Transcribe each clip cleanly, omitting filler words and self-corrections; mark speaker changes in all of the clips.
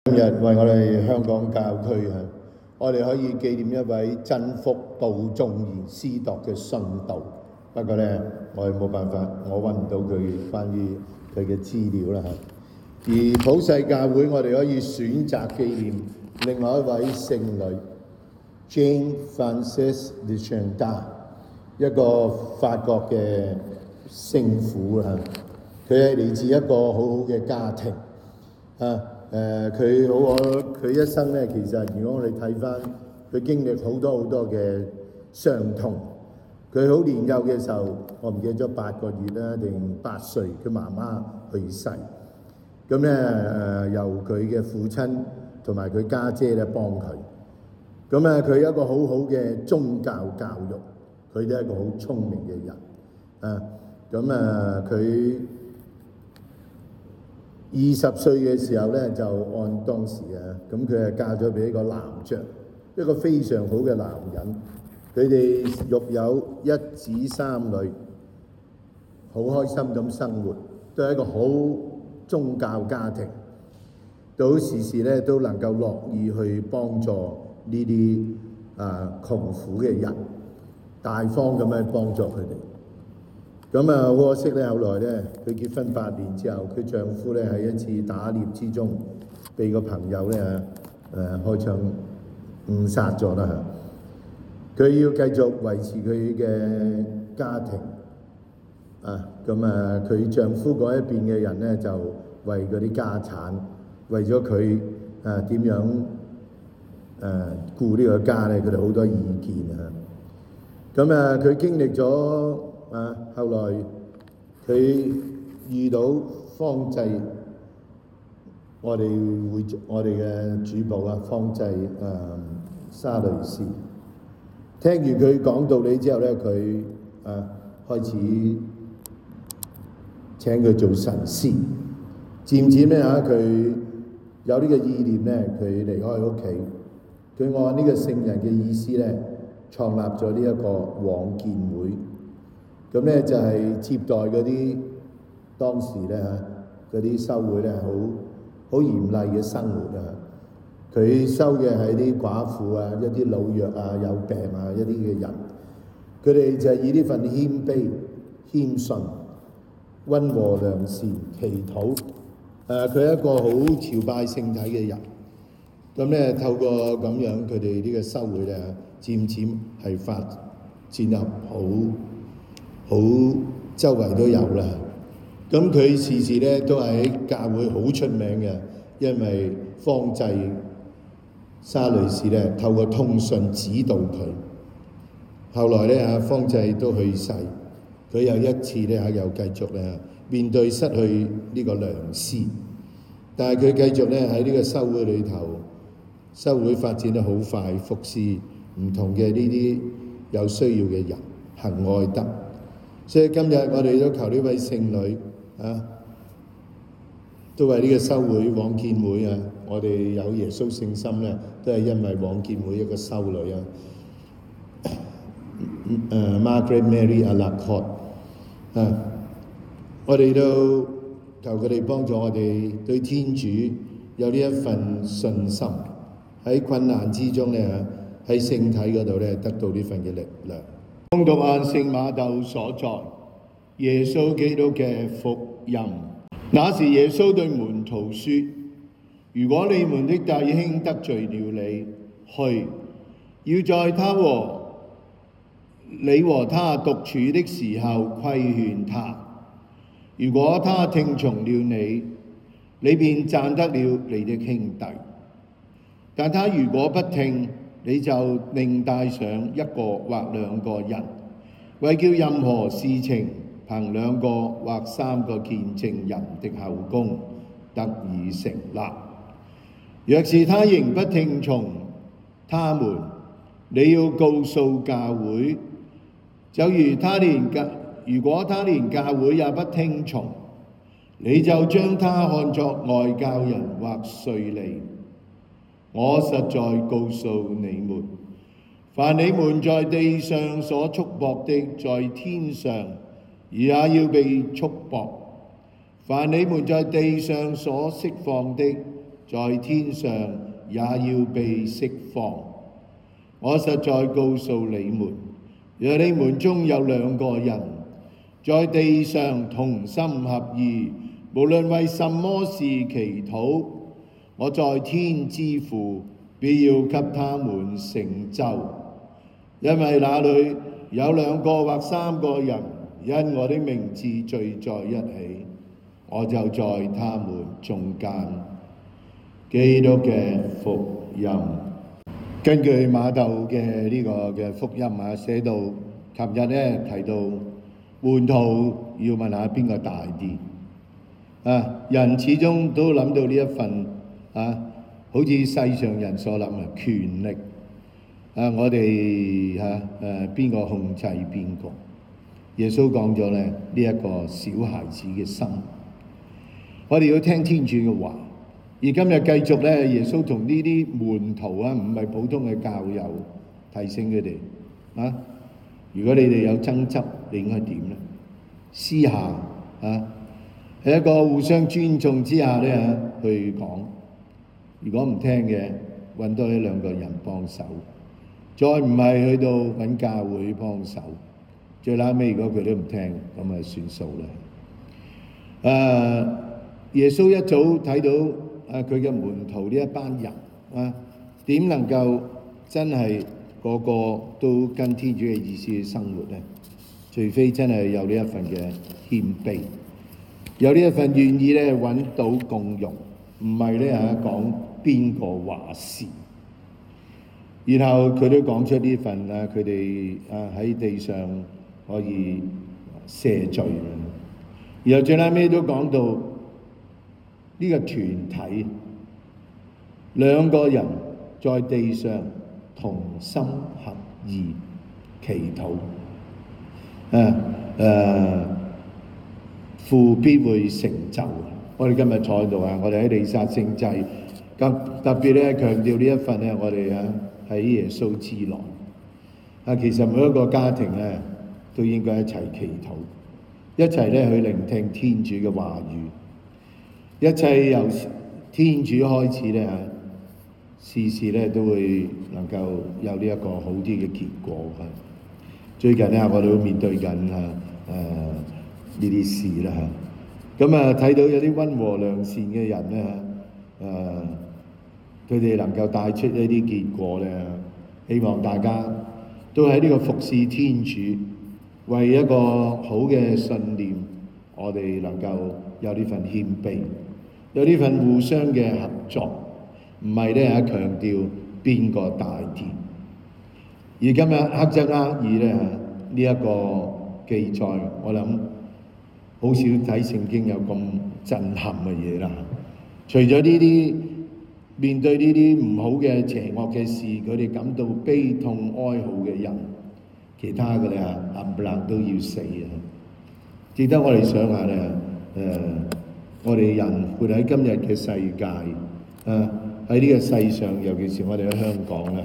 Speaker 1: 今日為我哋香港教區我哋可以紀念一位真福杜仲賢司鐸嘅信道。不過呢，我哋冇辦法，我揾唔到佢關於佢嘅資料啦。而普世教會，我哋可以選擇紀念另外一位聖女 Jane Frances de Chantal， 一個法國嘅聖婦啦。佢係嚟自一個好好嘅家庭佢一生咧，其實如果我哋睇翻，佢經歷好多嘅傷痛。佢好年幼嘅時候，我唔記得咗8個月啦定8歲，佢媽媽去世。咁咧由佢嘅父親同埋佢家姐咧幫佢。咁佢一個好好嘅宗教教育，佢都係一個好聰明嘅人。佢20歲嘅時候咧，就按當時咁佢係嫁咗俾一個男爵，一個非常好嘅男人。佢哋育有1子3女，好開心咁生活，都係一個好宗教家庭。到時時咧都能夠樂意去幫助呢啲窮苦嘅人，大方咁樣幫助佢哋。咁好可惜咧，後來咧佢結婚8年之後，佢丈夫咧喺一次打獵之中，被個朋友咧開槍誤殺咗啦。佢要繼續維持佢嘅家庭佢丈夫嗰一邊嘅人咧就為嗰啲家產，為咗佢點樣顧呢個家咧，佢哋好多意見佢經歷咗後來佢遇到方濟，我哋嘅主保方濟沙雷氏。聽完佢講道理之後咧，佢開始請佢做神師。漸漸咧佢有呢個意念咧，佢離開屋企，佢按呢個聖人嘅意思咧，創立咗呢一個往見會。咁咧就係接待嗰啲當時咧嗰啲修會咧好嚴厲嘅生活佢收嘅係啲寡婦一啲老弱有病一啲嘅人，佢哋就係以呢份謙卑、謙遜、溫和良善、祈禱。佢係一個好朝拜聖體嘅人。咁咧透過咁樣，佢哋呢個修會咧，漸漸係發展入好周圍都有啦。咁佢時時咧都喺教會好出名嘅，因為方濟沙雷氏咧透過通訊指導佢。後來咧方濟都去世，佢又一次咧又繼續面對失去呢個良師，但係佢繼續咧喺呢個修會裏頭，修會發展得好快，服侍唔同嘅呢啲有需要嘅人，行愛德。所以今日我哋都求呢位聖女都為呢個修會往見會我哋有耶穌聖心咧，都係因為往見會一個修女Margaret Mary Alacoque 我哋都求佢哋幫助我哋對天主有呢一份信心，喺困難之中咧，喺聖體嗰度咧得到呢份嘅力量。恭讀聖瑪竇所作耶穌基督嘅福音。那時耶穌對門徒說：如果你們的弟兄得罪了你，去，要在你和他獨處的時候規勸他。如果他聽從了你，你便賺得了你的兄弟。但他如果不聽，你就另帶上1個或2個人，為叫任何事情憑2個或3個見證人的口供得以成立。若是他仍不聽從他們，你要告訴教會。如果他連教會也不聽從，你就將他看作外教人或稅吏。我實在告訴你們，凡你們在地上所束縛的，在天上也要被束縛；凡你們在地上所釋放的，
Speaker 2: 在天上也要被釋放。我實在告訴你們，若你們中有2個人在地上同心合意，無論為什麼事祈禱，我在天之父必要給他們成就。因為那裏有2個或3個人因我的名字聚在一起，我就在他們中間。基督嘅福音。根據馬竇嘅呢個嘅福音啊，寫到琴日咧提到門徒要問下邊個大啲啊？人始終都諗到呢一份啊，好似世上人所諗嘅權力啊，我哋邊個控制邊個？耶穌講咗咧呢一個小孩子嘅心，我哋要聽天主嘅話。而今日繼續咧，耶穌同呢啲門徒啊，唔係普通嘅教友，提醒佢哋啊，如果你哋有爭執，你應該點咧？私下啊，喺一個互相尊重之下咧去講。如果唔聽嘅，揾多1-2個人幫手，再唔係去到揾教會幫手。最撚尾，如果佢都唔聽，咁啊算數啦。耶穌一早睇到。佢嘅門徒呢一班人啊，點能夠真係個個都跟天主嘅意思去生活呢？除非真係有呢一份嘅謙卑，有呢一份願意咧揾到共融，唔係咧講邊個話事。然後佢都講出呢份佢哋喺地上可以赦罪。然後最後尾都講到。呢個團體2個人在地上同心合意祈禱，父必會成就。我哋今日坐喺度啊，我哋喺彌撒聖祭，特別咧強調呢一份咧，我哋喺耶穌之內。其實每一個家庭咧都應該一齊祈禱，一齊咧去聆聽天主嘅話語。一切由天主開始咧，事事咧都會能夠有呢一個好啲嘅結果。最近咧，我哋都面對緊呢啲事啦。咁睇到有啲溫和良善嘅人咧，佢哋能夠帶出一啲結果咧，希望大家都喺呢個服侍天主，為一個好嘅信念，我哋能夠有呢份謙卑。有呢份互相嘅合作，唔係咧強調邊個大啲。而今日黑則厄爾咧呢一個記載，我諗好少睇聖經有咁震撼嘅嘢啦。除咗呢啲面對呢啲唔好嘅邪惡嘅事，佢哋感到悲痛哀號嘅人，其他嘅咧冚唪唥都要死啊！值得我哋想下咧，我哋人活喺今日嘅世界，喺呢個世上，尤其是我哋喺香港啦，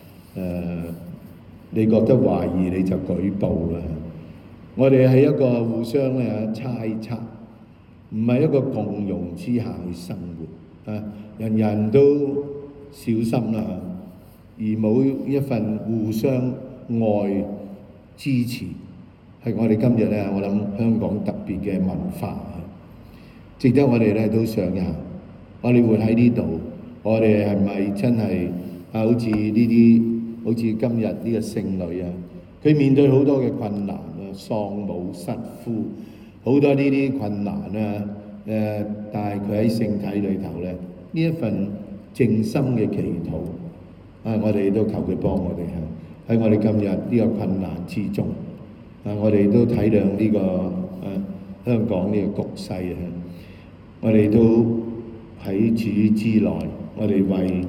Speaker 2: 你覺得懷疑你就舉報啦。我哋係一個互相猜測，唔係一個共融之下去生活。人人都小心啦，而冇一份互相愛支持，係我哋今日咧，我諗香港特別嘅文化。值得我哋咧都想一下，我哋活喺呢度，我哋係咪真係好似呢啲，好似今日呢個聖女啊，佢面對好多嘅困難啊，喪母失夫，好多呢啲困難啊，但係佢喺聖體裏頭咧，呢一份靜心嘅祈禱，我哋都求佢幫我哋喺我哋今日呢個困難之中，我哋都體諒呢個香港呢個局勢啊。我哋都喺主之內，我哋為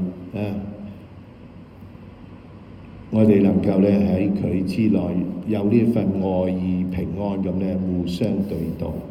Speaker 2: 我哋能夠咧喺佢之內有呢份愛意平安咁咧互相對待。